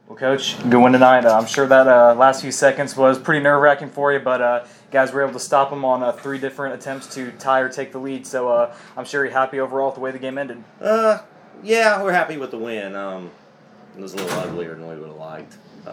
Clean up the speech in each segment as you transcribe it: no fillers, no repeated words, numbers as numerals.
Well, Coach, good win tonight. I'm sure that last few seconds was pretty nerve-wracking for you, but you guys were able to stop them on 3 different attempts to tie or take the lead. So I'm sure you're happy overall with the way the game ended. Yeah, we're happy with the win. It was a little uglier than we would have liked.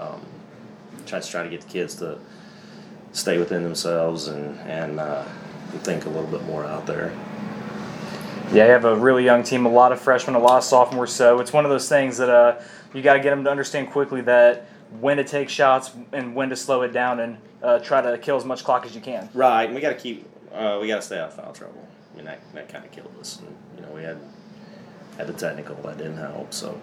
Try to get the kids to stay within themselves and think a little bit more out there. Yeah, you have a really young team, a lot of freshmen, a lot of sophomores. So it's one of those things that you got to get them to understand quickly that when to take shots and when to slow it down and try to kill as much clock as you can. Right, and we got to stay out of foul trouble. I mean, that kind of killed us. And, we had the technical that didn't help. So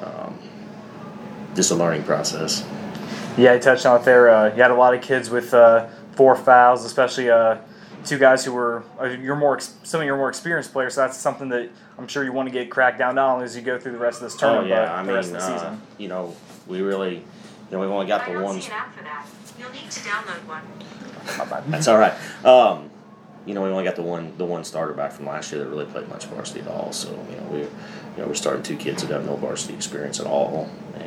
just a learning process. Yeah, you touched on it there. You had a lot of kids with 4 fouls, especially 2 guys who were some of your more experienced players. So that's something that I'm sure you want to get cracked down not only as you go through the rest of this tournament, but the rest of the season. We really, we've only got the ones. You'll need to download one. That's all right. We only got the one starter back from last year that really played much varsity at all. So we're starting 2 kids that have no varsity experience at all,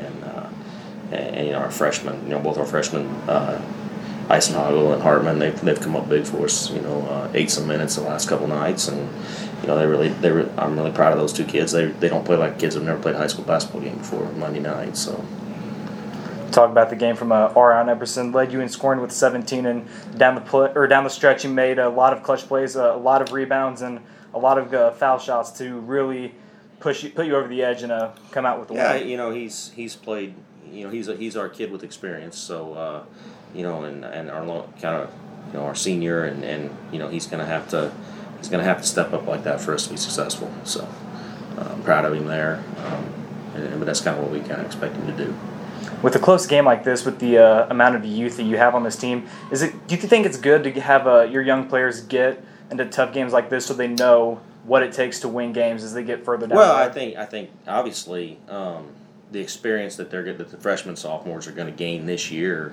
and our freshmen, both our freshmen, Eisenhagel and Hartman, they've come up big for us. Ate some minutes the last couple nights, and I'm really proud of those 2 kids. They don't play like kids who've never played a high school basketball game before Monday night. So. Talk about the game from Orion Epperson. Led you in scoring with 17, and down the stretch you made a lot of clutch plays, a lot of rebounds, and a lot of foul shots to really put you over the edge and come out with the win. Yeah, he's played. He's our kid with experience. So and our kind of our senior, and he's gonna have to step up like that for us to be successful. So I'm proud of him there. But that's kind of what we kind of expect him to do. With a close game like this, with the amount of youth that you have on this team, do you think it's good to have your young players get into tough games like this so they know what it takes to win games as they get further down? Well, I think obviously the experience that the freshmen sophomores are going to gain this year,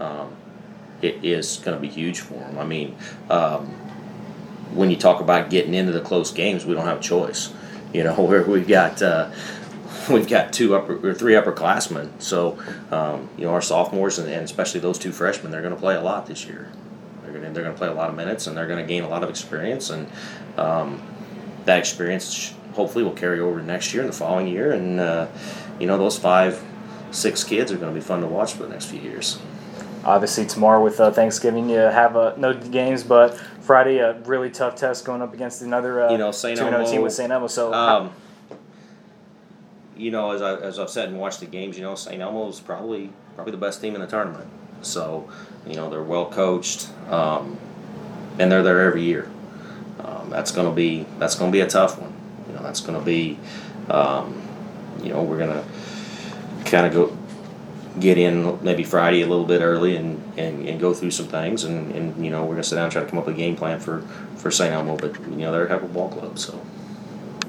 it is going to be huge for them. I mean, when you talk about getting into the close games, we don't have a choice. Where we've got 3 upperclassmen. So, our sophomores and especially those 2 freshmen, they're going to play a lot this year. They're going to play a lot of minutes, and they're going to gain a lot of experience. And that experience hopefully will carry over next year and the following year. And, those 5-6 kids are going to be fun to watch for the next few years. Obviously, tomorrow with Thanksgiving, you have no games, but Friday, a really tough test going up against another 2-0 team with St. Elmo. So, as I've said and watched the games, St. Elmo is probably the best team in the tournament. So, they're well coached, and they're there every year. That's going to be a tough one. That's going to be, we're going to kind of get in maybe Friday a little bit early and go through some things, and we're going to sit down and try to come up with a game plan for St. Elmo. But they're a heck of a ball club, so.